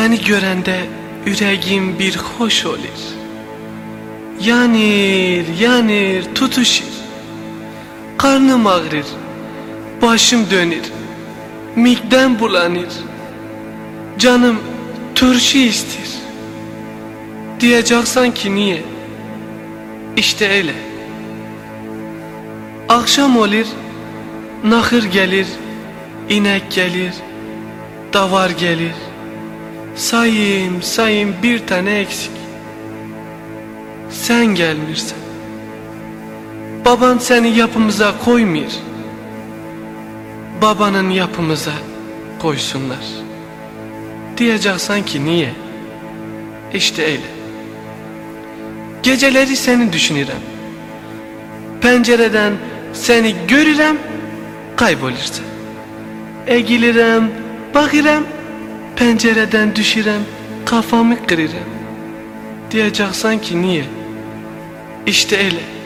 Seni görende yüreğim bir hoş olur. Yanır tutuşur. Karnım ağrır, başım dönür, midem bulanır. Canım turşu ister. Diyeceksen ki niye? İşte öyle. Akşam olur, nahır gelir, inek gelir, davar gelir. Sayayım bir tane eksik. Sen gelmirsen. Baban seni yapımıza koymuyor. Babanın yapımıza koysunlar. Diyeceksen ki niye? İşte öyle. Geceleri seni düşünürüm. Pencereden seni görürüm, kaybolursa. Egilirem, bakırım, pencereden düşürem, kafamı kırırım. Diyeceksen ki niye? İşte öyle.